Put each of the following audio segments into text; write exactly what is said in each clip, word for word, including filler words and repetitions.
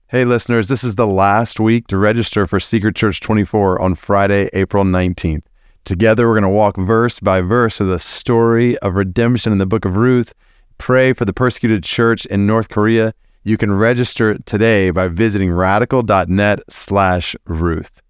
Hey listeners, this is the last week to register for Secret Church twenty-four on Friday, April nineteenth. Together we're going to walk verse by verse through the story of redemption in the book of Ruth, pray for the persecuted church in North Korea. You can register today by visiting radical.net slash Ruth.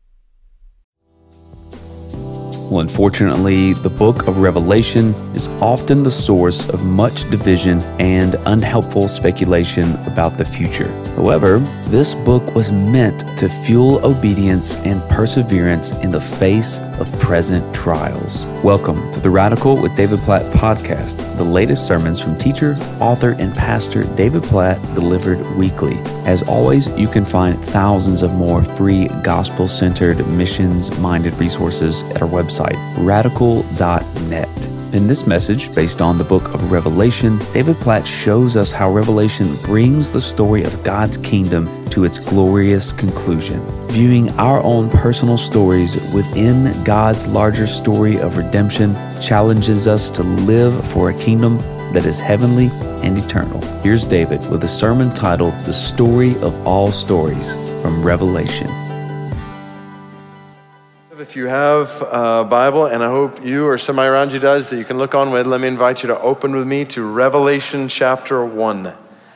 Well, unfortunately, the book of Revelation is often the source of much division and unhelpful speculation about the future. However, this book was meant to fuel obedience and perseverance in the face of present trials. Welcome to the Radical with David Platt podcast, the latest sermons from teacher, author, and pastor David Platt delivered weekly. As always, you can find thousands of more free gospel-centered, missions-minded resources at our website, radical dot net. In this message, based on the book of Revelation, David Platt shows us how Revelation brings the story of God's kingdom to its glorious conclusion. Viewing our own personal stories within God's larger story of redemption challenges us to live for a kingdom that is heavenly and eternal. Here's David with a sermon titled, The Story of All Stories from Revelation. If you have a Bible, and I hope you or somebody around you does that you can look on with, let me invite you to open with me to Revelation chapter one.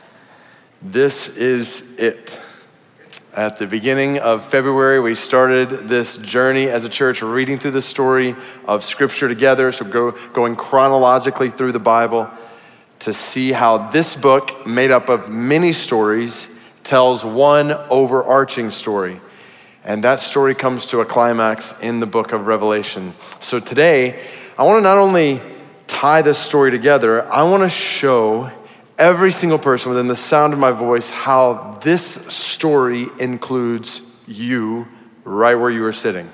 This is it. At the beginning of February, we started this journey as a church, reading through the story of Scripture together, so go, going chronologically through the Bible to see how this book, made up of many stories, tells one overarching story. And that story comes to a climax in the book of Revelation. So today, I want to not only tie this story together, I want to show every single person within the sound of my voice how this story includes you right where you are sitting.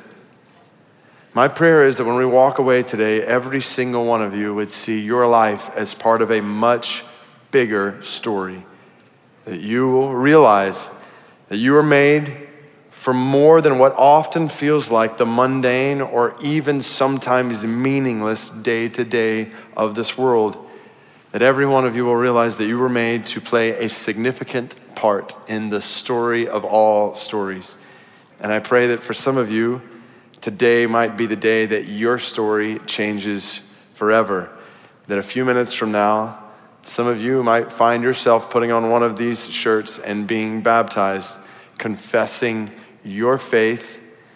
My prayer is that when we walk away today, every single one of you would see your life as part of a much bigger story. That you will realize that you are made for more than what often feels like the mundane or even sometimes meaningless day-to-day of this world. That every one of you will realize that you were made to play a significant part in the story of all stories. And I pray that for some of you, today might be the day that your story changes forever. That a few minutes from now, some of you might find yourself putting on one of these shirts and being baptized, confessing your faith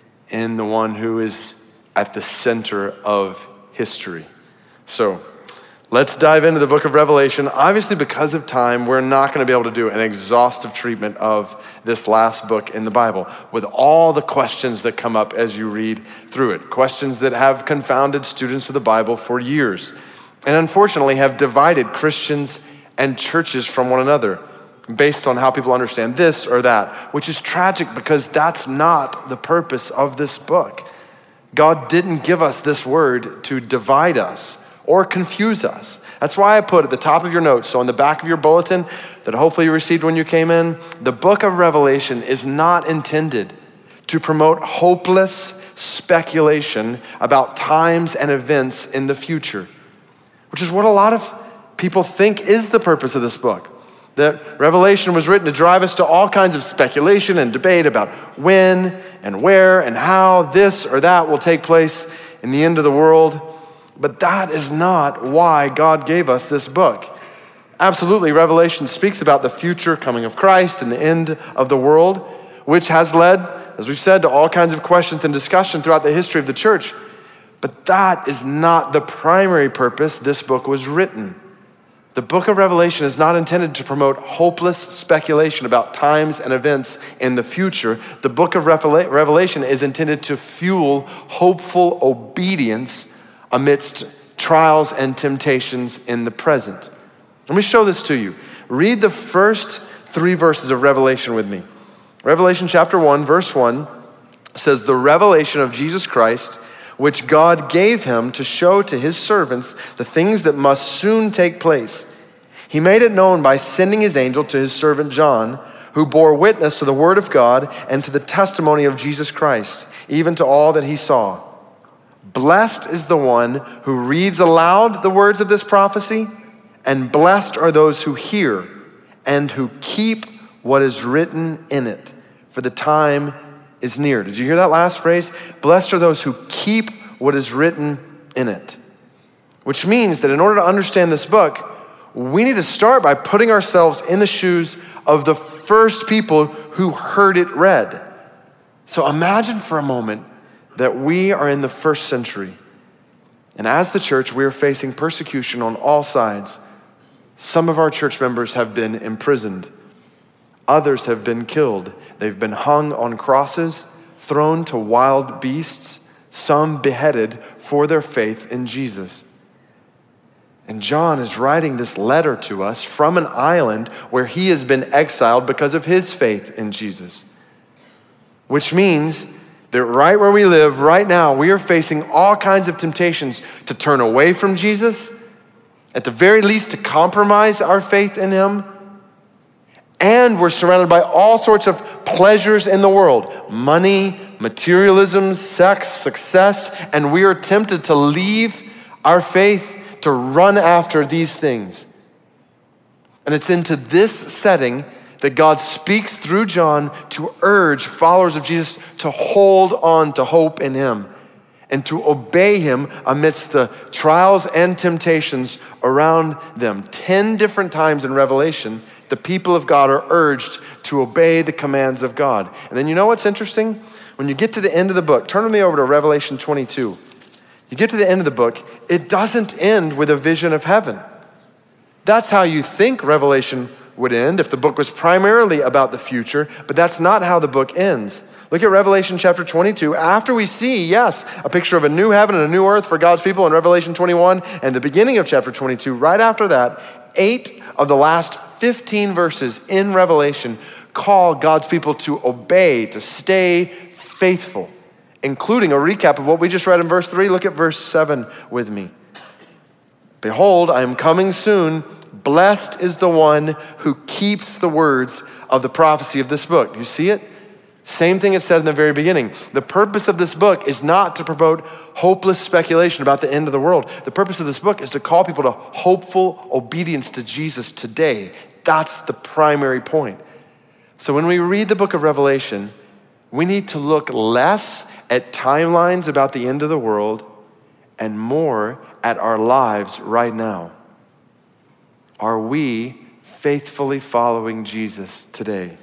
in the one who is at the center of history. So let's dive into the book of Revelation. Obviously, because of time, we're not going to be able to do an exhaustive treatment of this last book in the Bible with all the questions that come up as you read through it. Questions that have confounded students of the Bible for years and unfortunately have divided Christians and churches from one another based on how people understand this or that, which is tragic because that's not the purpose of this book. God didn't give us this word to divide us or confuse us. That's why I put at the top of your notes, so on the back of your bulletin that hopefully you received when you came in, the book of Revelation is not intended to promote hopeless speculation about times and events in the future, which is what a lot of people think is the purpose of this book. That Revelation was written to drive us to all kinds of speculation and debate about when and where and how this or that will take place in the end of the world. But that is not why God gave us this book. Absolutely, Revelation speaks about the future coming of Christ and the end of the world, which has led, as we've said, to all kinds of questions and discussion throughout the history of the church. But that is not the primary purpose this book was written. The book of Revelation is not intended to promote hopeless speculation about times and events in the future. The book of Revelation is intended to fuel hopeful obedience amidst trials and temptations in the present. Let me show this to you. Read the first three verses of Revelation with me. Revelation chapter one, verse one says, "The revelation of Jesus Christ, which God gave him to show to his servants the things that must soon take place. He made it known by sending his angel to his servant John, who bore witness to the word of God and to the testimony of Jesus Christ, even to all that he saw. Blessed is the one who reads aloud the words of this prophecy, and blessed are those who hear and who keep what is written in it, for the time is near. Did you hear that last phrase? Blessed are those who keep what is written in it. Which means that in order to understand this book, we need to start by putting ourselves in the shoes of the first people who heard it read. So imagine for a moment that we are in the first century, and as the church, we are facing persecution on all sides. Some of our church members have been imprisoned. Others have been killed. They've been hung on crosses, thrown to wild beasts, some beheaded for their faith in Jesus. And John is writing this letter to us from an island where he has been exiled because of his faith in Jesus. Which means that right where we live right now, we are facing all kinds of temptations to turn away from Jesus, at the very least to compromise our faith in him. And we're surrounded by all sorts of pleasures in the world: money, materialism, sex, success, and we are tempted to leave our faith to run after these things. And it's into this setting that God speaks through John to urge followers of Jesus to hold on to hope in him and to obey him amidst the trials and temptations around them. Ten different times in Revelation, the people of God are urged to obey the commands of God. And then you know what's interesting? When you get to the end of the book, turn with me over to Revelation twenty-two. You get to the end of the book, it doesn't end with a vision of heaven. That's how you think Revelation would end if the book was primarily about the future, but that's not how the book ends. Look at Revelation chapter twenty-two. After we see, yes, a picture of a new heaven and a new earth for God's people in Revelation twenty-one and the beginning of chapter twenty-two, right after that, eight of the last fifteen verses in Revelation call God's people to obey, to stay faithful, including a recap of what we just read in verse three. Look at verse seven with me. Behold, I am coming soon. Blessed is the one who keeps the words of the prophecy of this book. You see it? Same thing it said in the very beginning. The purpose of this book is not to promote hopeless speculation about the end of the world. The purpose of this book is to call people to hopeful obedience to Jesus today. That's the primary point. So when we read the book of Revelation, we need to look less at timelines about the end of the world and more at our lives right now. Are we faithfully following Jesus today?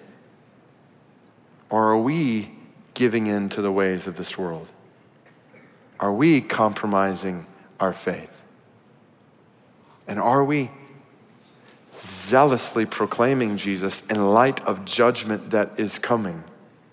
Or are we giving in to the ways of this world? Are we compromising our faith? And are we zealously proclaiming Jesus in light of judgment that is coming?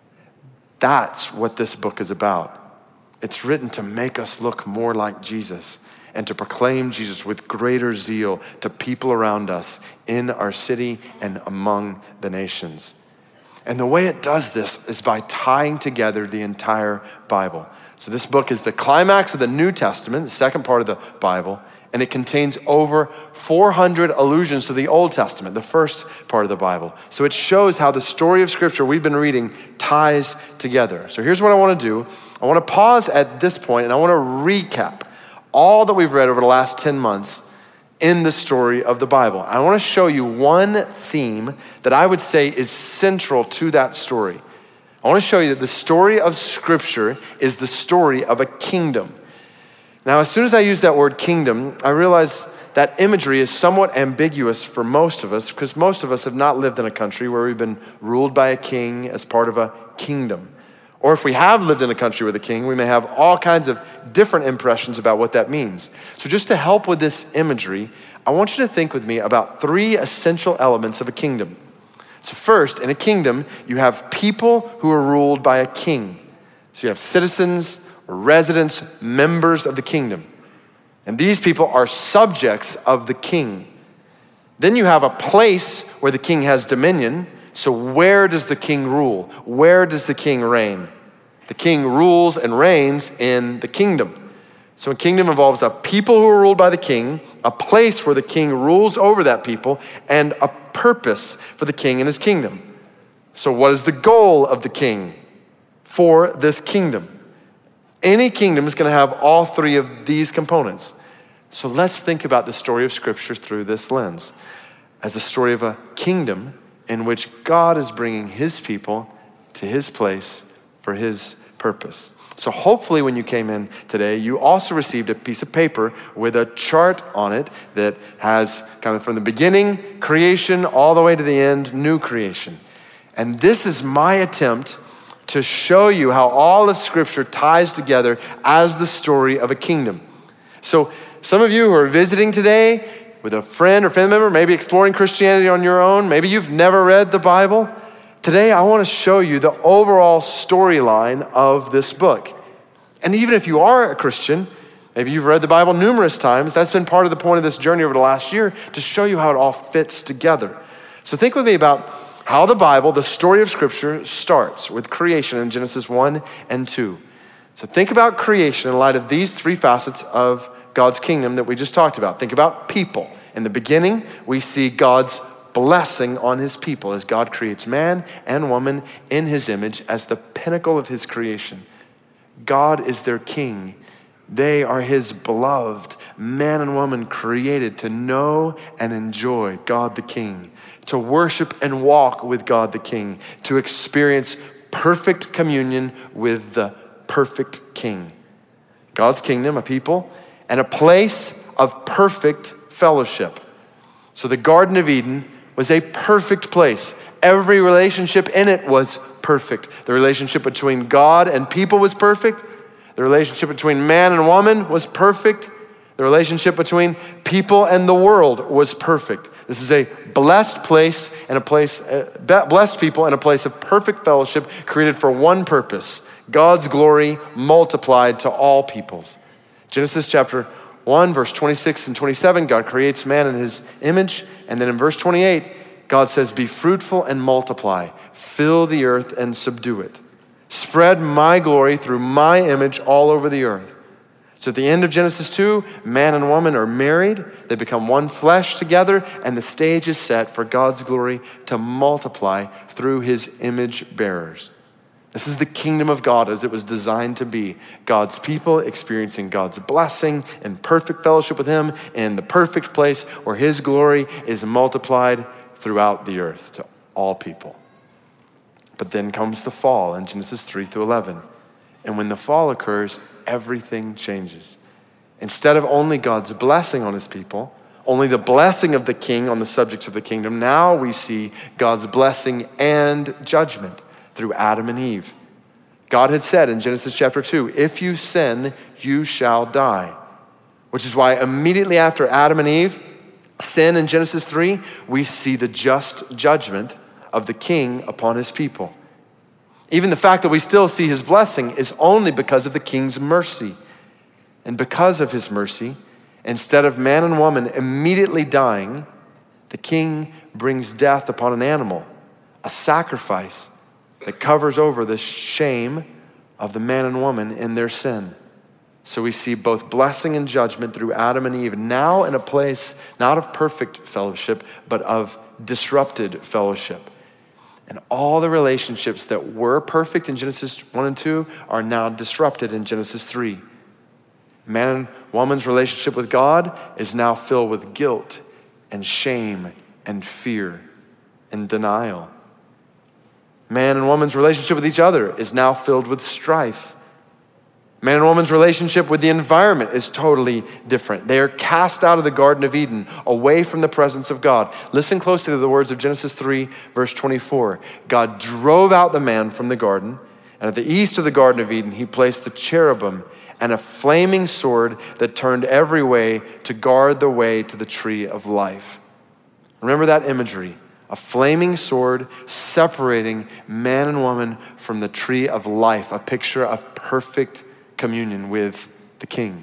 That's what this book is about. It's written to make us look more like Jesus and to proclaim Jesus with greater zeal to people around us in our city and among the nations. And the way it does this is by tying together the entire Bible. So this book is the climax of the New Testament, the second part of the Bible, and it contains over four hundred allusions to the Old Testament, the first part of the Bible. So it shows how the story of Scripture we've been reading ties together. So here's what I want to do. I want to pause at this point and I want to recap all that we've read over the last ten months in the story of the Bible. I want to show you one theme that I would say is central to that story. I want to show you that the story of Scripture is the story of a kingdom. Now, as soon as I use that word kingdom, I realize that imagery is somewhat ambiguous for most of us because most of us have not lived in a country where we've been ruled by a king as part of a kingdom. Or if we have lived in a country with a king, we may have all kinds of different impressions about what that means. So just to help with this imagery, I want you to think with me about three essential elements of a kingdom. So first, in a kingdom, you have people who are ruled by a king. So you have citizens, residents, members of the kingdom. And these people are subjects of the king. Then you have a place where the king has dominion. So where does the king rule? Where does the king reign? The king rules and reigns in the kingdom. So a kingdom involves a people who are ruled by the king, a place where the king rules over that people, and a purpose for the king and his kingdom. So what is the goal of the king for this kingdom? Any kingdom is going to have all three of these components. So let's think about the story of Scripture through this lens as the story of a kingdom in which God is bringing his people to his place for his purpose. So hopefully when you came in today, you also received a piece of paper with a chart on it that has kind of from the beginning, creation, all the way to the end, new creation. And this is my attempt to show you how all of Scripture ties together as the story of a kingdom. So some of you who are visiting today with a friend or family member, maybe exploring Christianity on your own, maybe you've never read the Bible, today I want to show you the overall storyline of this book. And even if you are a Christian, maybe you've read the Bible numerous times, that's been part of the point of this journey over the last year, to show you how it all fits together. So think with me about how the Bible, the story of Scripture, starts with creation in Genesis one and two. So think about creation in light of these three facets of God's kingdom that we just talked about. Think about people. In the beginning, we see God's blessing on his people as God creates man and woman in his image as the pinnacle of his creation. God is their king. They are his beloved, man and woman created to know and enjoy God the King, to worship and walk with God the King, to experience perfect communion with the perfect King. God's kingdom, a people, and a place of perfect fellowship. So the Garden of Eden was a perfect place. Every relationship in it was perfect. The relationship between God and people was perfect. The relationship between man and woman was perfect. The relationship between people and the world was perfect. This is a blessed place and a place, uh, blessed people and a place of perfect fellowship created for one purpose: God's glory multiplied to all peoples. Genesis chapter one, verse twenty-six and twenty-seven, God creates man in his image. And then in verse twenty-eight, God says, be fruitful and multiply, fill the earth and subdue it. Spread my glory through my image all over the earth. So at the end of Genesis two, man and woman are married. They become one flesh together, and the stage is set for God's glory to multiply through his image bearers. This is the kingdom of God as it was designed to be. God's people experiencing God's blessing and perfect fellowship with him in the perfect place where his glory is multiplied throughout the earth to all people. But then comes the fall in Genesis three through eleven. And when the fall occurs, everything changes. Instead of only God's blessing on his people, only the blessing of the king on the subjects of the kingdom, now we see God's blessing and judgment through Adam and Eve. God had said in Genesis chapter two, if you sin, you shall die. Which is why immediately after Adam and Eve sin in Genesis three, we see the just judgment of the king upon his people. Even the fact that we still see his blessing is only because of the king's mercy. And because of his mercy, instead of man and woman immediately dying, the king brings death upon an animal, a sacrifice that covers over the shame of the man and woman in their sin. So we see both blessing and judgment through Adam and Eve, now in a place not of perfect fellowship, but of disrupted fellowship. And all the relationships that were perfect in Genesis one and two are now disrupted in Genesis three. Man and woman's relationship with God is now filled with guilt and shame and fear and denial. Man and woman's relationship with each other is now filled with strife. Man and woman's relationship with the environment is totally different. They are cast out of the Garden of Eden, away from the presence of God. Listen closely to the words of Genesis three, verse twenty-four. God drove out the man from the garden, and at the east of the Garden of Eden, he placed the cherubim and a flaming sword that turned every way to guard the way to the tree of life. Remember that imagery. A flaming sword separating man and woman from the tree of life, a picture of perfect communion with the King.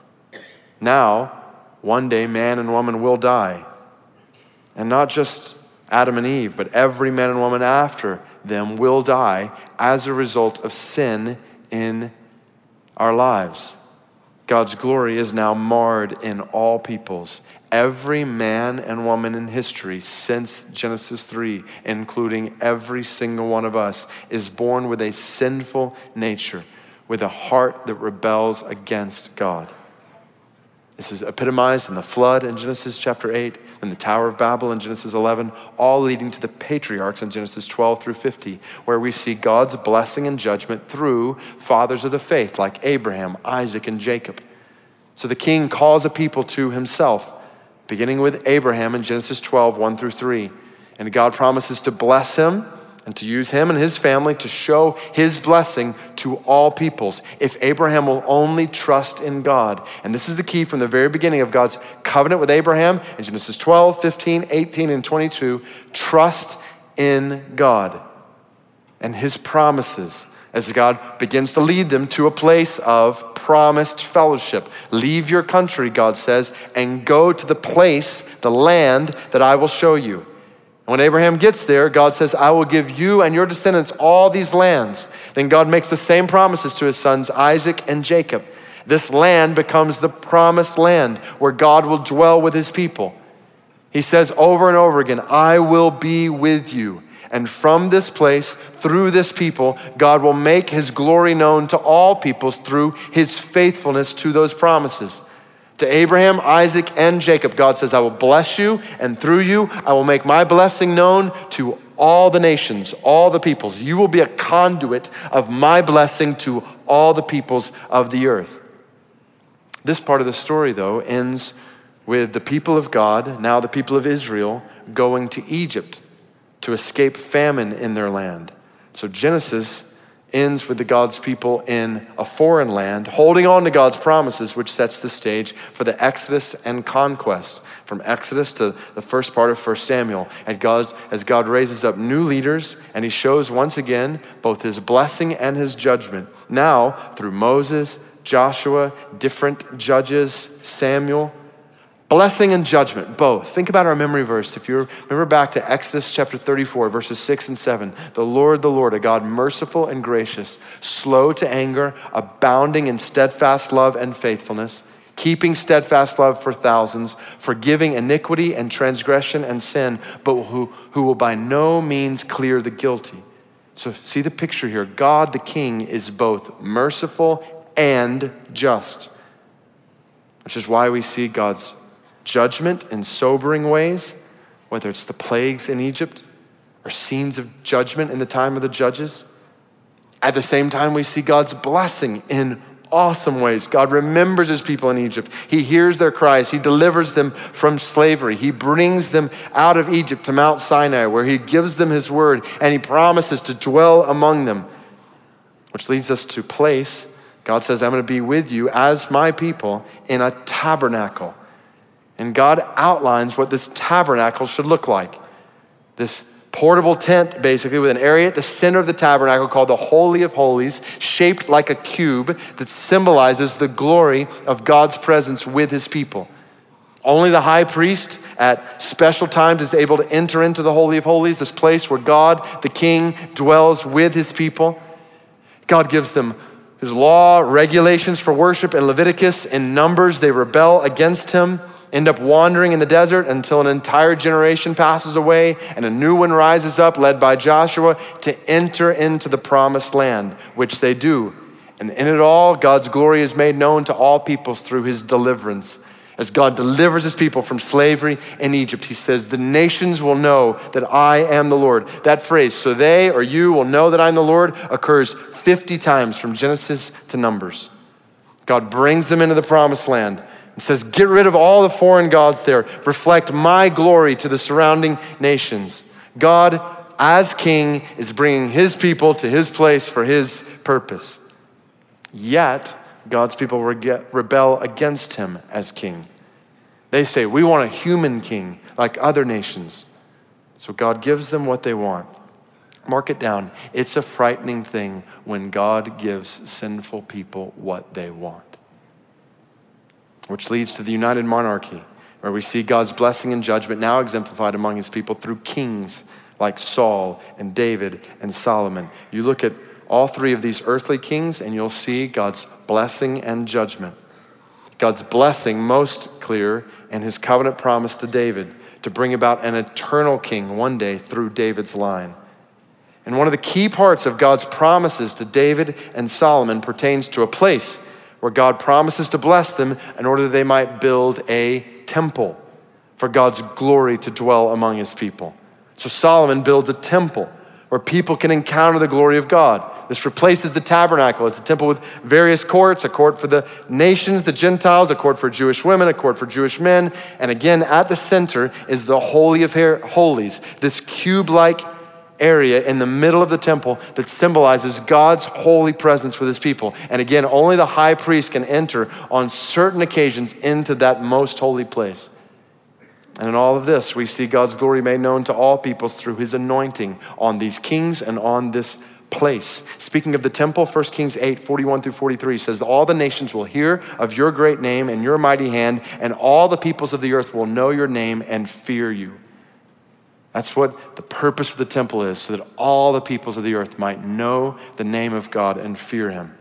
Now, one day man and woman will die. And not just Adam and Eve, but every man and woman after them will die as a result of sin in our lives. God's glory is now marred in all peoples. Every man and woman in history since Genesis three, including every single one of us, is born with a sinful nature, with a heart that rebels against God. This is epitomized in the flood in Genesis chapter eight, and the Tower of Babel in Genesis eleven, all leading to the patriarchs in Genesis twelve through fifty, where we see God's blessing and judgment through fathers of the faith like Abraham, Isaac, and Jacob. So the king calls a people to himself, beginning with Abraham in Genesis twelve, one through three. And God promises to bless him and to use him and his family to show his blessing to all peoples if Abraham will only trust in God. And this is the key from the very beginning of God's covenant with Abraham in Genesis twelve, fifteen, eighteen, and twenty-two. Trust in God and his promises as God begins to lead them to a place of promised fellowship. Leave your country, God says, and go to the place, the land that I will show you. When Abraham gets there, God says, I will give you and your descendants all these lands. Then God makes the same promises to his sons, Isaac and Jacob. This land becomes the promised land where God will dwell with his people. He says over and over again, I will be with you. And from this place, through this people, God will make his glory known to all peoples through his faithfulness to those promises. To Abraham, Isaac, and Jacob, God says, I will bless you, and through you, I will make my blessing known to all the nations, all the peoples. You will be a conduit of my blessing to all the peoples of the earth. This part of the story, though, ends with the people of God, now the people of Israel, going to Egypt to escape famine in their land. So Genesis ends with the God's people in a foreign land, holding on to God's promises, which sets the stage for the Exodus and conquest. From Exodus to the first part of First Samuel, and God, as God raises up new leaders, and he shows once again both his blessing and his judgment. Now, through Moses, Joshua, different judges, Samuel, blessing and judgment, both. Think about our memory verse. If you remember back to Exodus chapter thirty-four, verses six and seven, the Lord, the Lord, a God merciful and gracious, slow to anger, abounding in steadfast love and faithfulness, keeping steadfast love for thousands, forgiving iniquity and transgression and sin, but who, who will by no means clear the guilty. So see the picture here. God, the King, is both merciful and just, which is why we see God's judgment in sobering ways, whether it's the plagues in Egypt or scenes of judgment in the time of the judges. At the same time, we see God's blessing in awesome ways. God remembers his people in Egypt. He hears their cries. He delivers them from slavery. He brings them out of Egypt to Mount Sinai, where he gives them his word and he promises to dwell among them, which leads us to place. God says, I'm going to be with you as my people in a tabernacle. And God outlines what this tabernacle should look like. This portable tent, basically, with an area at the center of the tabernacle called the Holy of Holies, shaped like a cube that symbolizes the glory of God's presence with his people. Only the high priest at special times is able to enter into the Holy of Holies, this place where God, the King, dwells with his people. God gives them his law, regulations for worship in Leviticus. In Numbers, they rebel against him, end up wandering in the desert until an entire generation passes away and a new one rises up, led by Joshua, to enter into the promised land, which they do. And in it all, God's glory is made known to all peoples through his deliverance. As God delivers his people from slavery in Egypt, he says, the nations will know that I am the Lord. That phrase, so they or you will know that I'm the Lord, occurs fifty times from Genesis to Numbers. God brings them into the promised land. It says, get rid of all the foreign gods there. Reflect my glory to the surrounding nations. God, as King, is bringing his people to his place for his purpose. Yet, God's people rebel against him as King. They say, we want a human king like other nations. So God gives them what they want. Mark it down. It's a frightening thing when God gives sinful people what they want. Which leads to the united monarchy, where we see God's blessing and judgment now exemplified among his people through kings like Saul and David and Solomon. You look at all three of these earthly kings and you'll see God's blessing and judgment. God's blessing most clear in his covenant promise to David to bring about an eternal king one day through David's line. And one of the key parts of God's promises to David and Solomon pertains to a place where God promises to bless them in order that they might build a temple for God's glory to dwell among his people. So Solomon builds a temple where people can encounter the glory of God. This replaces the tabernacle. It's a temple with various courts, a court for the nations, the Gentiles, a court for Jewish women, a court for Jewish men. And again, at the center is the Holy of Holies, this cube-like area in the middle of the temple that symbolizes God's holy presence with his people. And again, only the high priest can enter on certain occasions into that most holy place. And in all of this, we see God's glory made known to all peoples through his anointing on these kings and on this place. Speaking of the temple, First Kings eight, forty-one through forty-three says, all the nations will hear of your great name and your mighty hand, and all the peoples of the earth will know your name and fear you. That's what the purpose of the temple is, so that all the peoples of the earth might know the name of God and fear him.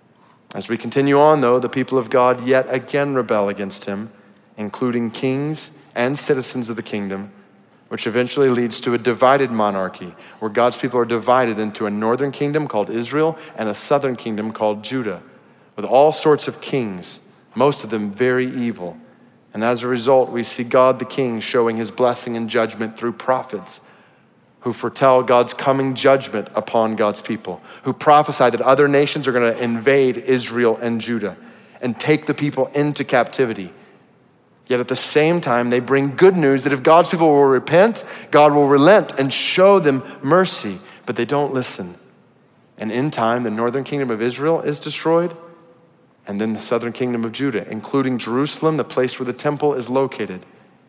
As we continue on, though, the people of God yet again rebel against him, including kings and citizens of the kingdom, which eventually leads to a divided monarchy, where God's people are divided into a northern kingdom called Israel and a southern kingdom called Judah, with all sorts of kings, most of them very evil. And as a result, we see God the King showing his blessing and judgment through prophets who foretell God's coming judgment upon God's people, who prophesy that other nations are going to invade Israel and Judah and take the people into captivity. Yet at the same time, they bring good news that if God's people will repent, God will relent and show them mercy, but they don't listen. And in time, the northern kingdom of Israel is destroyed, and then the southern kingdom of Judah, including Jerusalem, the place where the temple is located.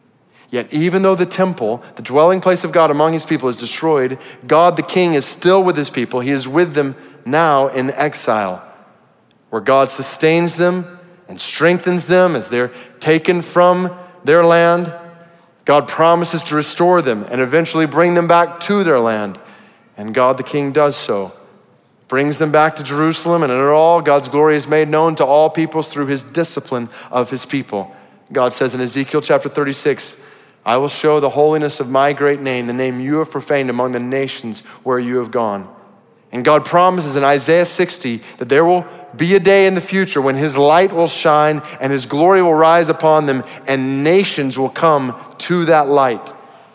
Yet even though the temple, the dwelling place of God among his people, is destroyed, God the King is still with his people. He is with them now in exile, where God sustains them and strengthens them as they're taken from their land. God promises to restore them and eventually bring them back to their land. And God the King does so. Brings them back to Jerusalem, and in it all, God's glory is made known to all peoples through his discipline of his people. God says in Ezekiel chapter thirty-six, I will show the holiness of my great name, the name you have profaned among the nations where you have gone. And God promises in Isaiah sixty that there will be a day in the future when his light will shine and his glory will rise upon them, and nations will come to that light.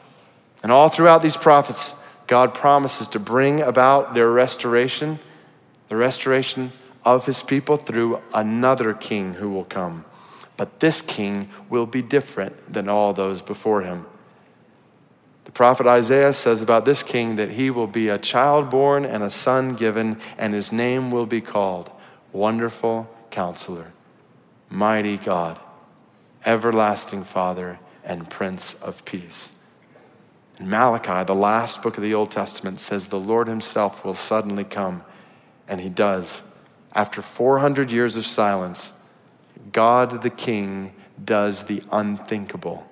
And all throughout these prophets, God promises to bring about their restoration, the restoration of his people through another king who will come. But this king will be different than all those before him. The prophet Isaiah says about this king that he will be a child born and a son given, and his name will be called Wonderful Counselor, Mighty God, Everlasting Father, and Prince of Peace. And Malachi, the last book of the Old Testament, says the Lord himself will suddenly come, and he does. After four hundred years of silence, God the King does the unthinkable.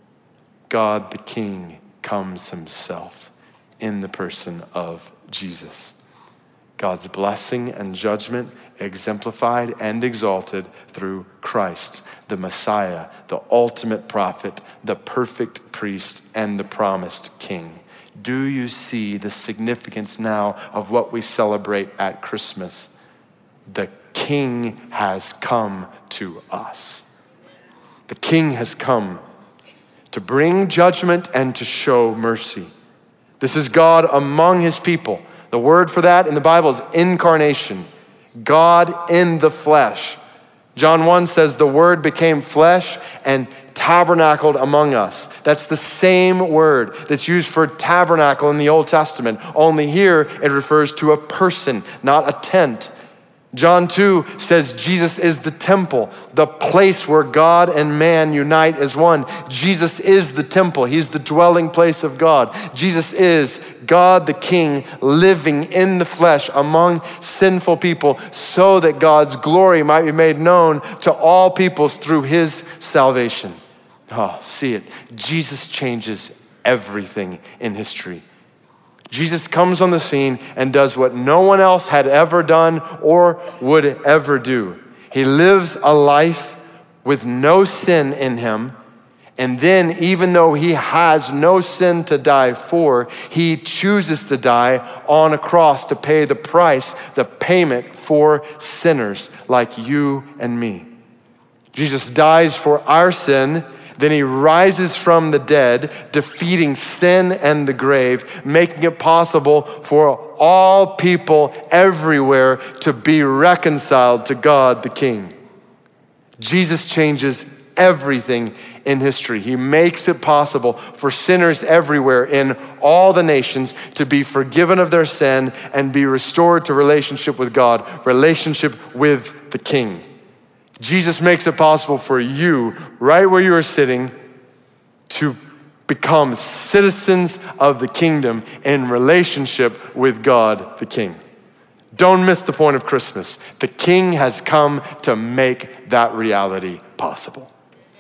God the King comes himself in the person of Jesus. God's blessing and judgment exemplified and exalted through Christ, the Messiah, the ultimate prophet, the perfect priest, and the promised king. Do you see the significance now of what we celebrate at Christmas? The King has come to us. The King has come to bring judgment and to show mercy. This is God among his people. The word for that in the Bible is incarnation. God in the flesh. John one says the word became flesh and tabernacled among us. That's the same word that's used for tabernacle in the Old Testament. Only here it refers to a person, not a tent. John two says Jesus is the temple, the place where God and man unite as one. Jesus is the temple. He's the dwelling place of God. Jesus is God the King living in the flesh among sinful people so that God's glory might be made known to all peoples through his salvation. Oh, see it. Jesus changes everything in history. Jesus comes on the scene and does what no one else had ever done or would ever do. He lives a life with no sin in him And then, even though he has no sin to die for, he chooses to die on a cross to pay the price, the payment for sinners like you and me. Jesus dies for our sin, then he rises from the dead, defeating sin and the grave, making it possible for all people everywhere to be reconciled to God the King. Jesus changes everything in history. He makes it possible for sinners everywhere in all the nations to be forgiven of their sin and be restored to relationship with God, relationship with the King. Jesus makes it possible for you, right where you are sitting, to become citizens of the kingdom in relationship with God the King. Don't miss the point of Christmas. The King has come to make that reality possible.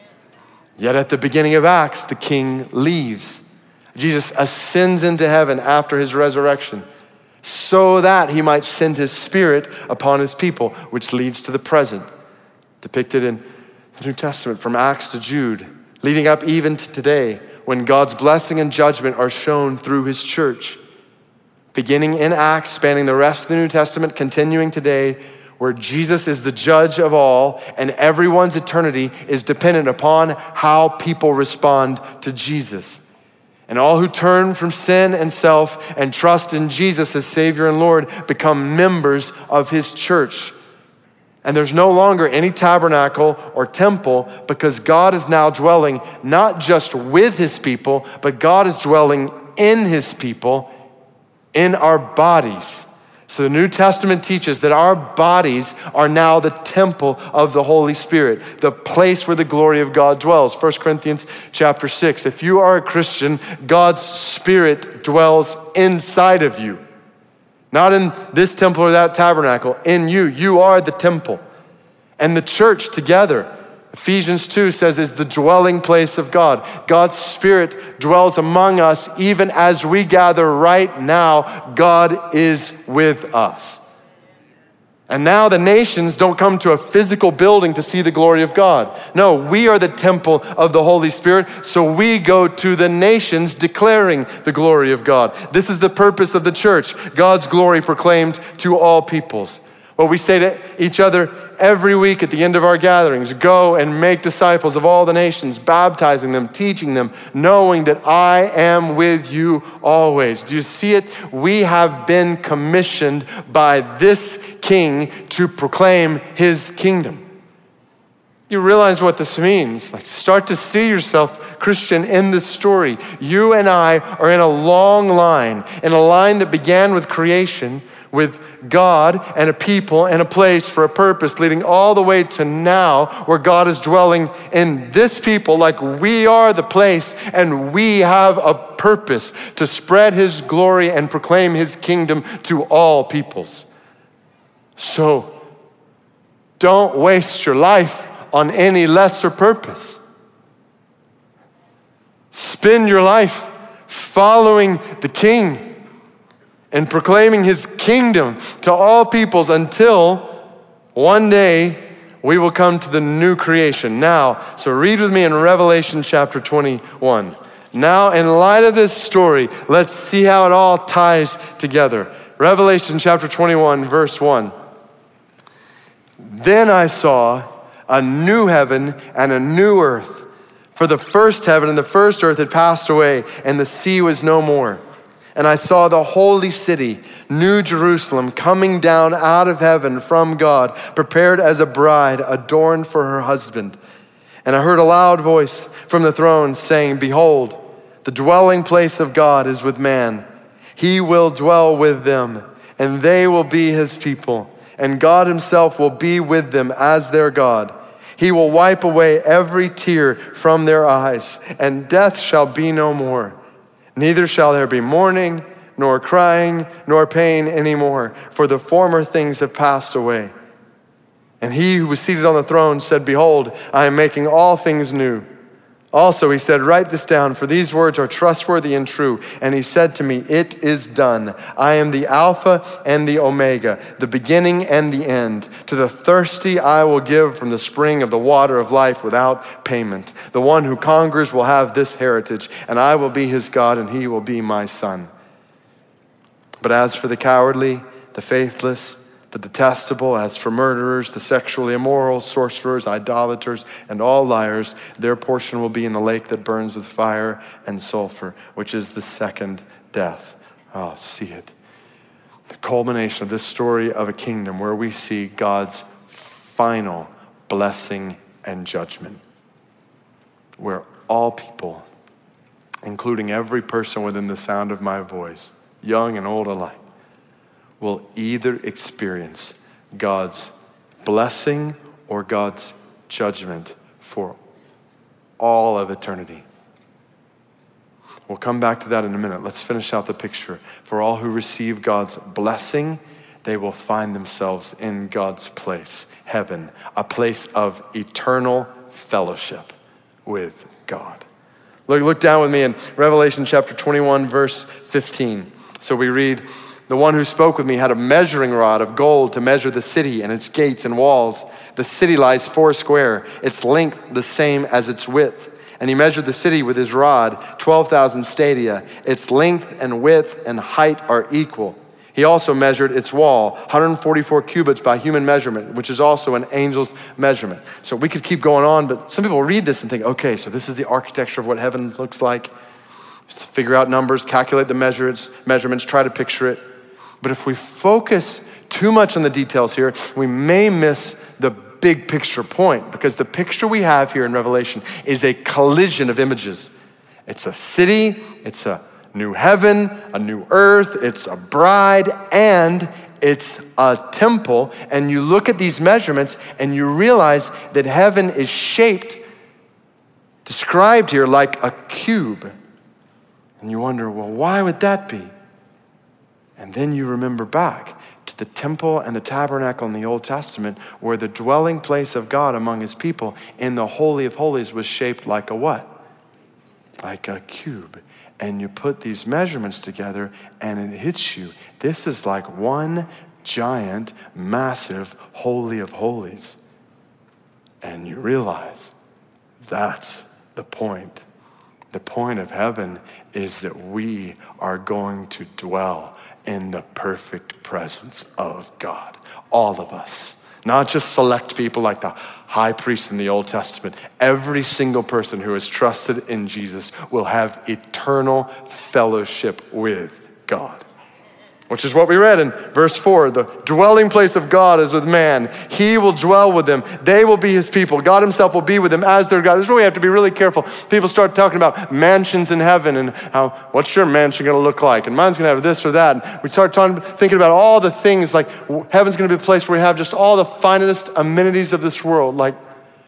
Yet at the beginning of Acts, the King leaves. Jesus ascends into heaven after his resurrection so that he might send his Spirit upon his people, which leads to the present, depicted in the New Testament from Acts to Jude, leading up even to today when God's blessing and judgment are shown through his church. Beginning in Acts, spanning the rest of the New Testament, continuing today, where Jesus is the judge of all and everyone's eternity is dependent upon how people respond to Jesus. And all who turn from sin and self and trust in Jesus as Savior and Lord become members of his church. And there's no longer any tabernacle or temple because God is now dwelling not just with his people, but God is dwelling in his people, in our bodies. So the New Testament teaches that our bodies are now the temple of the Holy Spirit, the place where the glory of God dwells. First Corinthians chapter six, if you are a Christian, God's Spirit dwells inside of you. Not in this temple or that tabernacle, in you. You are the temple. And the church together, Ephesians two says, is the dwelling place of God. God's Spirit dwells among us even as we gather right now. God is with us. And now the nations don't come to a physical building to see the glory of God. No, we are the temple of the Holy Spirit, so we go to the nations declaring the glory of God. This is the purpose of the church, God's glory proclaimed to all peoples. What we say to each other every week at the end of our gatherings, go and make disciples of all the nations, baptizing them, teaching them, knowing that I am with you always. Do you see it? We have been commissioned by this King to proclaim his kingdom. You realize what this means. Like, start to see yourself, Christian, in this story. You and I are in a long line, in a line that began with creation, with God and a people and a place for a purpose, leading all the way to now where God is dwelling in this people like we are the place and we have a purpose to spread his glory and proclaim his kingdom to all peoples. So don't waste your life on any lesser purpose. Spend your life following the King and proclaiming his kingdom to all peoples until one day we will come to the new creation. Now, so read with me in Revelation chapter twenty-one. Now, in light of this story, let's see how it all ties together. Revelation chapter twenty-one, verse one. Then I saw a new heaven and a new earth, for the first heaven and the first earth had passed away, and the sea was no more. And I saw the holy city, New Jerusalem, coming down out of heaven from God, prepared as a bride adorned for her husband. And I heard a loud voice from the throne saying, behold, the dwelling place of God is with man. He will dwell with them, and they will be his people. And God himself will be with them as their God. He will wipe away every tear from their eyes, and death shall be no more. Neither shall there be mourning, nor crying, nor pain anymore, for the former things have passed away. And he who was seated on the throne said, behold, I am making all things new. Also, he said, write this down, for these words are trustworthy and true. And he said to me, it is done. I am the Alpha and the Omega, the beginning and the end. To the thirsty I will give from the spring of the water of life without payment. The one who conquers will have this heritage, and I will be his God, and he will be my son. But as for the cowardly, the faithless, the detestable, as for murderers, the sexually immoral, sorcerers, idolaters, and all liars, their portion will be in the lake that burns with fire and sulfur, which is the second death. Oh, see it. The culmination of this story of a kingdom where we see God's final blessing and judgment, where all people, including every person within the sound of my voice, young and old alike, will either experience God's blessing or God's judgment for all of eternity. We'll come back to that in a minute. Let's finish out the picture. For all who receive God's blessing, they will find themselves in God's place, heaven, a place of eternal fellowship with God. Look, look down with me in Revelation chapter twenty-one, verse fifteen. So we read, the one who spoke with me had a measuring rod of gold to measure the city and its gates and walls. The city lies four square, its length the same as its width. And he measured the city with his rod, twelve thousand stadia. Its length and width and height are equal. He also measured its wall, one hundred forty-four cubits by human measurement, which is also an angel's measurement. So we could keep going on, but some people read this and think, okay, so this is the architecture of what heaven looks like. Just figure out numbers, calculate the measurements, measurements, try to picture it. But if we focus too much on the details here, we may miss the big picture point, because the picture we have here in Revelation is a collision of images. It's a city, it's a new heaven, a new earth, it's a bride, and it's a temple. And you look at these measurements and you realize that heaven is shaped, described here like a cube. And you wonder, well, why would that be? And then you remember back to the temple and the tabernacle in the Old Testament, where the dwelling place of God among his people in the Holy of Holies was shaped like a what? Like a cube. And you put these measurements together and it hits you. This is like one giant, massive Holy of Holies. And you realize that's the point. The point of heaven is that we are going to dwell in the perfect presence of God. All of us. Not just select people like the high priest in the Old Testament. Every single person who is trusted in Jesus will have eternal fellowship with God. Which is what we read in verse four. The dwelling place of God is with man. He will dwell with them. They will be his people. God himself will be with them as their God. This is where we have to be really careful. People start talking about mansions in heaven and how, what's your mansion going to look like? And mine's going to have this or that. And we start talking, thinking about all the things, like heaven's going to be the place where we have just all the finest amenities of this world. Like,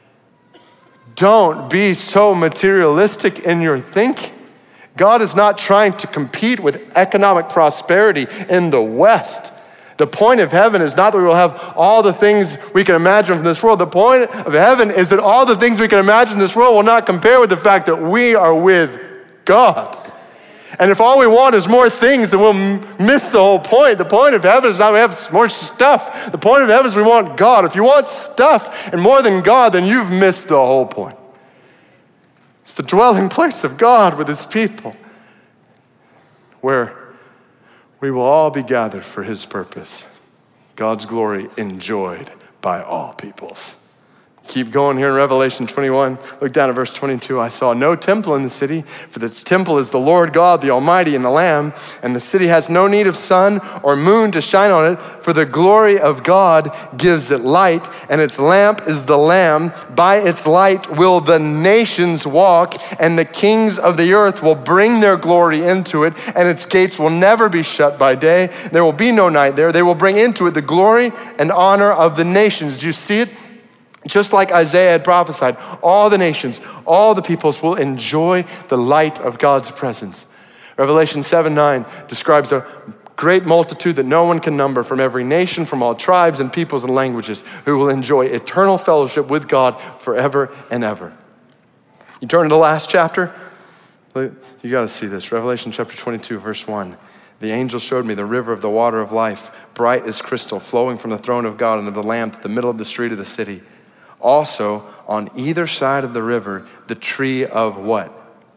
don't be so materialistic in your thinking. God is not trying to compete with economic prosperity in the West. The point of heaven is not that we will have all the things we can imagine from this world. The point of heaven is that all the things we can imagine in this world will not compare with the fact that we are with God. And if all we want is more things, then we'll miss the whole point. The point of heaven is not we have more stuff. The point of heaven is we want God. If you want stuff and more than God, then you've missed the whole point. It's the dwelling place of God with his people, where we will all be gathered for his purpose. God's glory enjoyed by all peoples. Keep going here in Revelation twenty-one. Look down at verse twenty-two. I saw no temple in the city, for this temple is the Lord God, the Almighty, and the Lamb. And the city has no need of sun or moon to shine on it, for the glory of God gives it light, and its lamp is the Lamb. By its light will the nations walk, and the kings of the earth will bring their glory into it, and its gates will never be shut by day. There will be no night there. They will bring into it the glory and honor of the nations. Do you see it? Just like Isaiah had prophesied, all the nations, all the peoples will enjoy the light of God's presence. Revelation seven nine describes a great multitude that no one can number, from every nation, from all tribes and peoples and languages, who will enjoy eternal fellowship with God forever and ever. You turn to the last chapter, you got to see this. Revelation chapter twenty-two, verse one. The angel showed me the river of the water of life, bright as crystal, flowing from the throne of God and of the Lamb to the middle of the street of the city. Also, on either side of the river, the tree of what?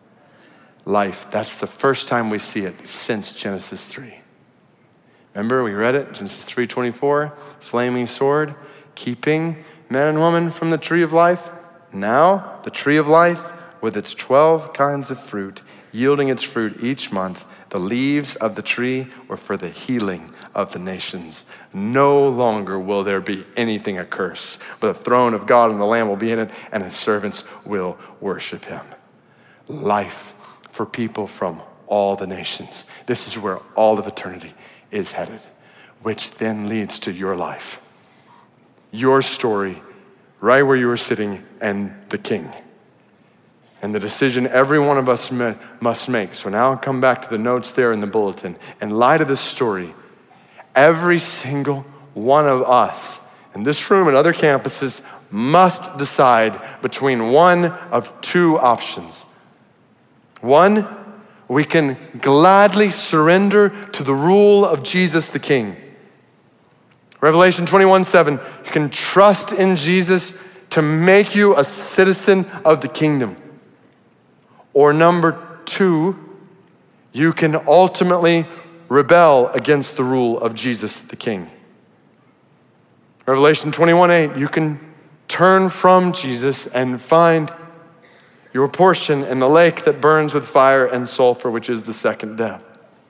Life. That's the first time we see it since Genesis three. Remember, we read it, Genesis three twenty-four, flaming sword, keeping man and woman from the tree of life. Now, the tree of life with its twelve kinds of fruit, yielding its fruit each month. The leaves of the tree were for the healing of the nations. No longer will there be anything a curse, but the throne of God and the Lamb will be in it, and his servants will worship him. Life for people from all the nations. This is where all of eternity is headed, which then leads to your life, your story, right where you are sitting, and the King. And the decision every one of us must make. So now I'll come back to the notes there in the bulletin. In light of this story, every single one of us in this room and other campuses must decide between one of two options. One, we can gladly surrender to the rule of Jesus the King. Revelation twenty-one seven, you can trust in Jesus to make you a citizen of the kingdom. Or number two, you can ultimately rebel against the rule of Jesus the King. Revelation twenty-one eight, you can turn from Jesus and find your portion in the lake that burns with fire and sulfur, which is the second death.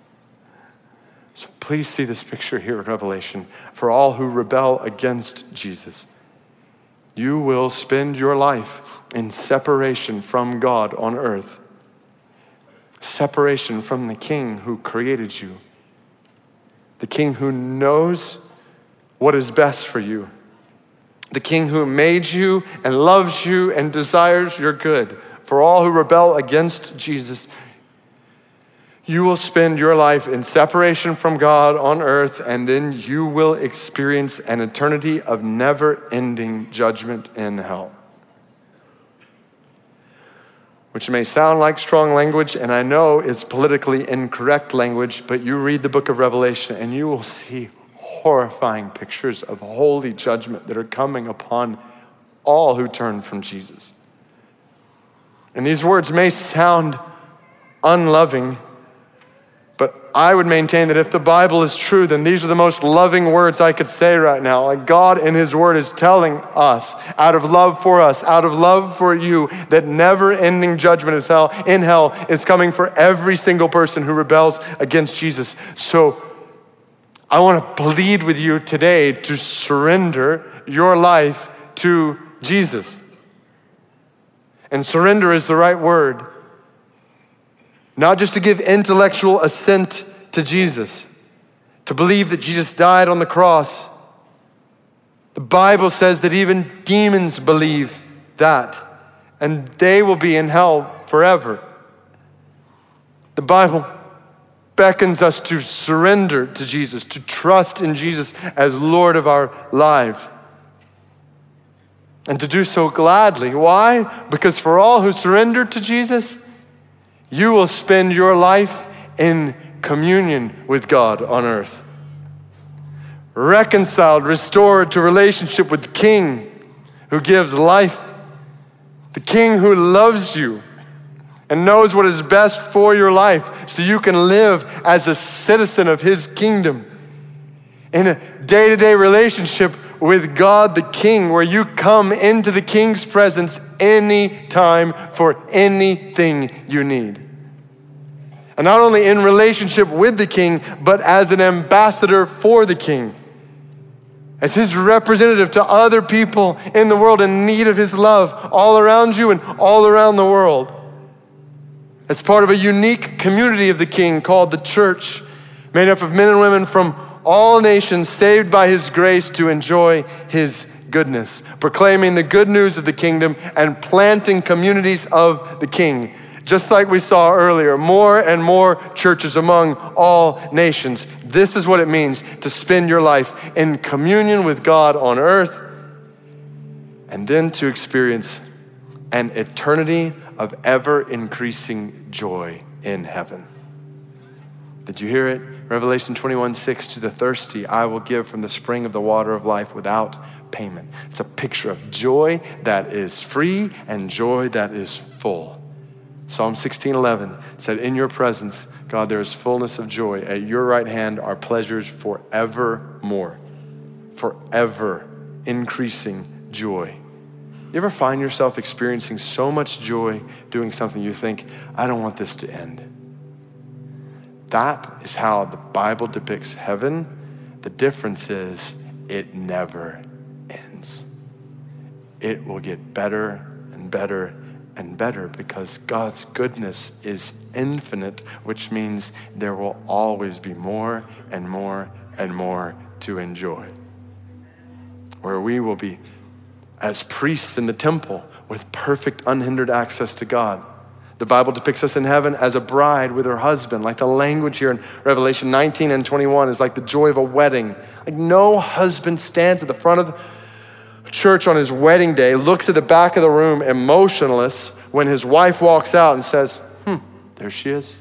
So please see this picture here in Revelation. For all who rebel against Jesus, you will spend your life in separation from God on earth. Separation from the King who created you. The King who knows what is best for you. The King who made you and loves you and desires your good. For all who rebel against Jesus, you will spend your life in separation from God on earth, and then you will experience an eternity of never-ending judgment in hell. Which may sound like strong language, and I know is politically incorrect language, but you read the book of Revelation and you will see horrifying pictures of holy judgment that are coming upon all who turn from Jesus. And these words may sound unloving, but I would maintain that if the Bible is true, then these are the most loving words I could say right now. Like God in his word is telling us, out of love for us, out of love for you, that never-ending judgment in hell, in hell is coming for every single person who rebels against Jesus. So I want to plead with you today to surrender your life to Jesus. And surrender is the right word. Not just to give intellectual assent to Jesus, to believe that Jesus died on the cross. The Bible says that even demons believe that, and they will be in hell forever. The Bible beckons us to surrender to Jesus, to trust in Jesus as Lord of our lives. And to do so gladly. Why? Because for all who surrender to Jesus, you will spend your life in communion with God on earth. Reconciled, restored to relationship with the King who gives life. The King who loves you and knows what is best for your life so you can live as a citizen of his kingdom in a day-to-day relationship with God the King, where you come into the King's presence anytime for anything you need. And not only in relationship with the King, but as an ambassador for the King. As his representative to other people in the world in need of his love, all around you and all around the world. As part of a unique community of the King called the church, made up of men and women from all nations saved by his grace to enjoy his goodness, proclaiming the good news of the kingdom and planting communities of the King. Just like we saw earlier, more and more churches among all nations. This is what it means to spend your life in communion with God on earth, and then to experience an eternity of ever-increasing joy in heaven. Did you hear it? Revelation twenty-one six, to the thirsty, I will give from the spring of the water of life without payment. It's a picture of joy that is free and joy that is full. Psalm sixteen eleven said, in your presence, God, there is fullness of joy. At your right hand are pleasures forevermore. Forever increasing joy. You ever find yourself experiencing so much joy doing something you think, I don't want this to end? That is how the Bible depicts heaven. The difference is it never ends. It will get better and better and better because God's goodness is infinite, which means there will always be more and more and more to enjoy. Where we will be as priests in the temple with perfect unhindered access to God. The Bible depicts us in heaven as a bride with her husband. Like the language here in Revelation nineteen and twenty-one is like the joy of a wedding. Like no husband stands at the front of the church on his wedding day, looks at the back of the room emotionless when his wife walks out and says, hmm, there she is.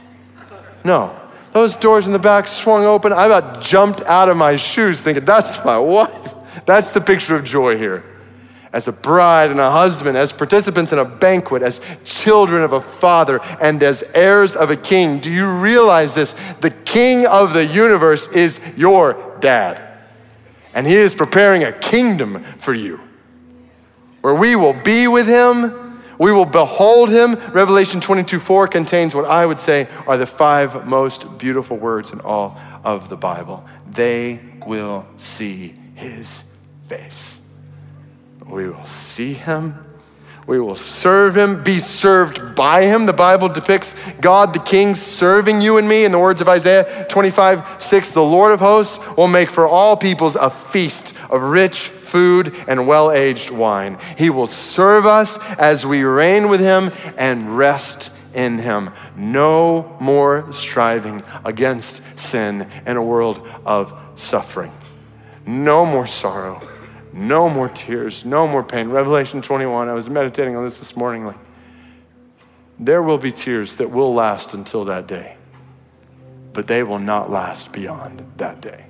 No, those doors in the back swung open. I about jumped out of my shoes thinking, that's my wife. That's the picture of joy here. As a bride and a husband, as participants in a banquet, as children of a father, and as heirs of a king. Do you realize this? The king of the universe is your dad. And he is preparing a kingdom for you where we will be with him, we will behold him. Revelation twenty-two four contains what I would say are the five most beautiful words in all of the Bible. They will see his face. We will see him. We will serve him, be served by him. The Bible depicts God the King serving you and me. In the words of Isaiah twenty-five six, the Lord of hosts will make for all peoples a feast of rich food and well-aged wine. He will serve us as we reign with him and rest in him. No more striving against sin in a world of suffering. No more sorrow. No more tears, no more pain. Revelation twenty-one, I was meditating on this this morning. Like, there will be tears that will last until that day, but they will not last beyond that day.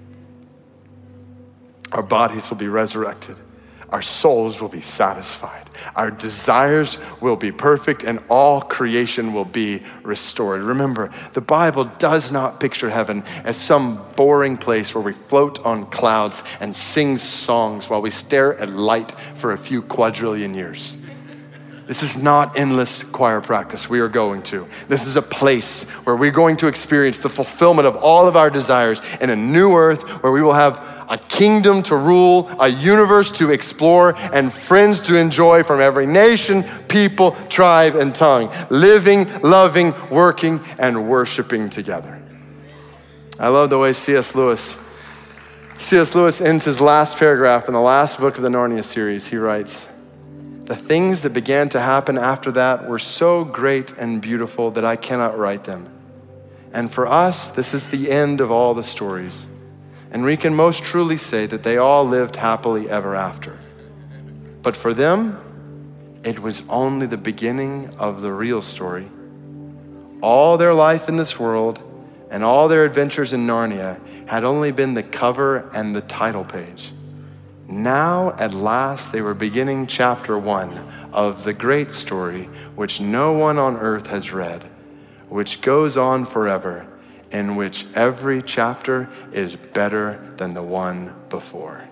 Our bodies will be resurrected. Our souls will be satisfied. Our desires will be perfect, and all creation will be restored. Remember, the Bible does not picture heaven as some boring place where we float on clouds and sing songs while we stare at light for a few quadrillion years. This is not endless choir practice we are going to. This is a place where we're going to experience the fulfillment of all of our desires in a new earth where we will have a kingdom to rule, a universe to explore, and friends to enjoy from every nation, people, tribe, and tongue, living, loving, working, and worshiping together. I love the way C S Lewis, C S Lewis ends his last paragraph in the last book of the Narnia series. He writes, the things that began to happen after that were so great and beautiful that I cannot write them. And for us, this is the end of all the stories. And we can most truly say that they all lived happily ever after. But for them, it was only the beginning of the real story. All their life in this world and all their adventures in Narnia had only been the cover and the title page. Now, at last, they were beginning chapter one of the great story which no one on earth has read, which goes on forever, in which every chapter is better than the one before.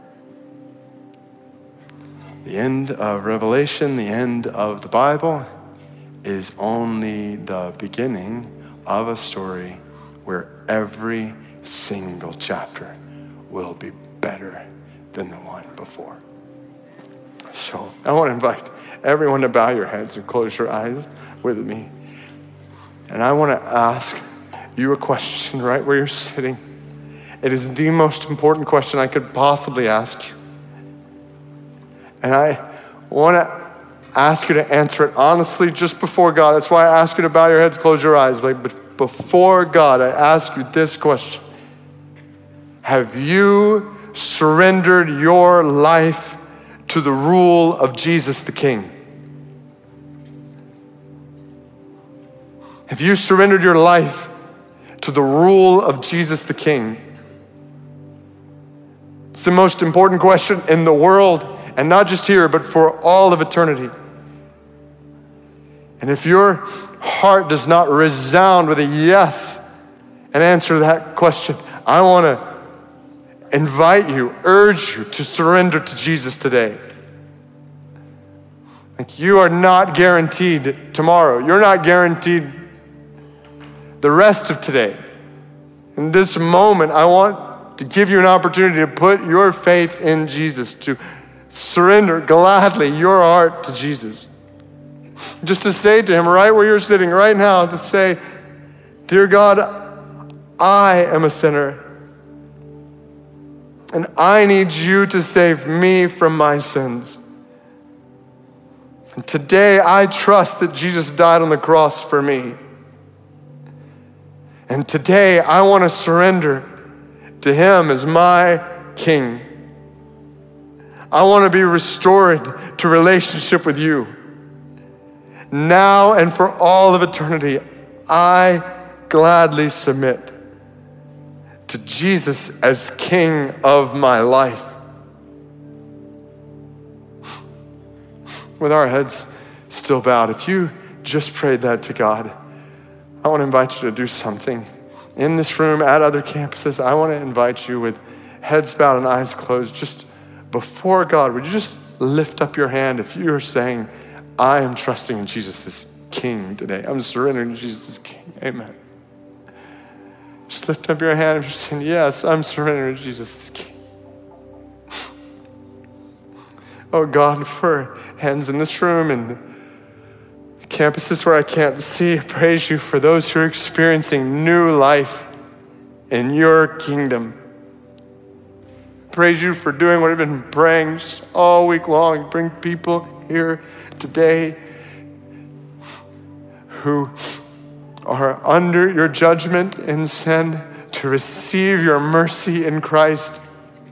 The end of Revelation, the end of the Bible, is only the beginning of a story where every single chapter will be better than the one before. So I want to invite everyone to bow your heads and close your eyes with me. And I want to ask you a question right where you're sitting. It is the most important question I could possibly ask you. And I want to ask you to answer it honestly just before God. That's why I ask you to bow your heads, close your eyes. Like, but before God, I ask you this question. Have you surrendered your life to the rule of Jesus the King? If you surrendered your life to the rule of Jesus the King, it's the most important question in the world, and not just here, but for all of eternity. And if your heart does not resound with a yes and answer that question, I want to invite you, urge you to surrender to Jesus today. Like, you are not guaranteed tomorrow. You're not guaranteed the rest of today. In this moment, I want to give you an opportunity to put your faith in Jesus, to surrender gladly your heart to Jesus. Just to say to him right where you're sitting right now, to say, dear God, I am a sinner, and I need you to save me from my sins. And today I trust that Jesus died on the cross for me. And today I want to surrender to him as my King. I want to be restored to relationship with you. Now and for all of eternity, I gladly submit to Jesus as King of my life. With our heads still bowed, if you just prayed that to God, I want to invite you to do something. In this room, at other campuses, I want to invite you with heads bowed and eyes closed, just before God, would you just lift up your hand if you are saying, I am trusting in Jesus as King today. I'm surrendering to Jesus as King. Amen. Just lift up your hand if you're saying, yes, I'm surrendering to Jesus as King. Oh God, for hands in this room and campuses where I can't see, praise you for those who are experiencing new life in your kingdom. Praise you for doing what I've been praying just all week long. Bring people here today who are under your judgment in sin to receive your mercy in Christ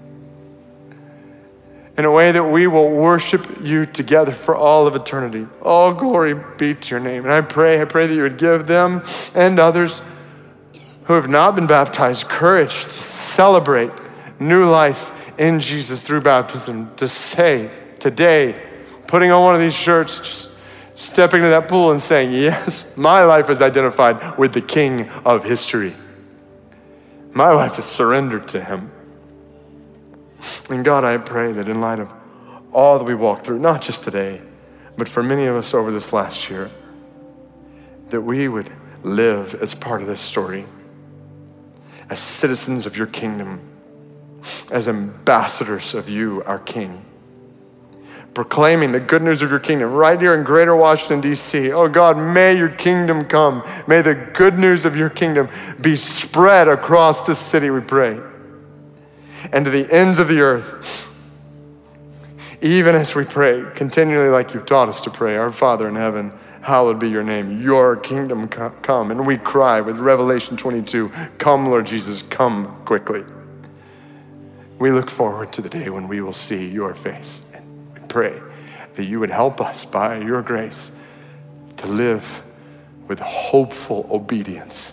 in a way that we will worship you together for all of eternity. All glory be to your name. And I pray, I pray that you would give them and others who have not been baptized courage to celebrate new life in Jesus through baptism, to say today, putting on one of these shirts, just stepping into that pool and saying, yes, my life is identified with the King of history. My life is surrendered to him. And God, I pray that in light of all that we walked through, not just today, but for many of us over this last year, that we would live as part of this story, as citizens of your kingdom, as ambassadors of you, our King, proclaiming the good news of your kingdom right here in Greater Washington, D C. Oh God, may your kingdom come. May the good news of your kingdom be spread across this city, we pray, and to the ends of the earth. Even as we pray, continually like you've taught us to pray, our Father in heaven, hallowed be your name, your kingdom come. And we cry with Revelation twenty-two, come Lord Jesus, come quickly. We look forward to the day when we will see your face. And we pray that you would help us by your grace to live with hopeful obedience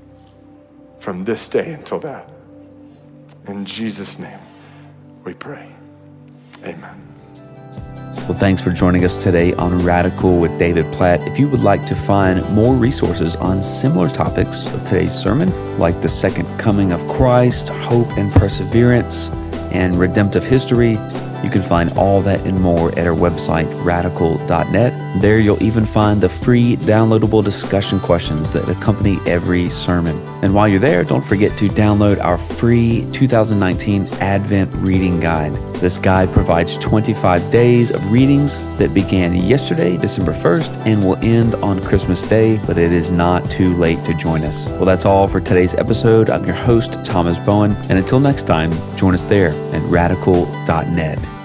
from this day until that. In Jesus' name, we pray. Amen. Well, thanks for joining us today on Radical with David Platt. If you would like to find more resources on similar topics of today's sermon, like the second coming of Christ, hope and perseverance, and redemptive history, you can find all that and more at our website, radical dot net. There you'll even find the free downloadable discussion questions that accompany every sermon. And while you're there, don't forget to download our free two thousand nineteen Advent Reading Guide. This guide provides twenty-five days of readings that began yesterday, December first, and will end on Christmas Day, but it is not too late to join us. Well, that's all for today's episode. I'm your host, Thomas Bowen, and until next time, join us there at radical dot net.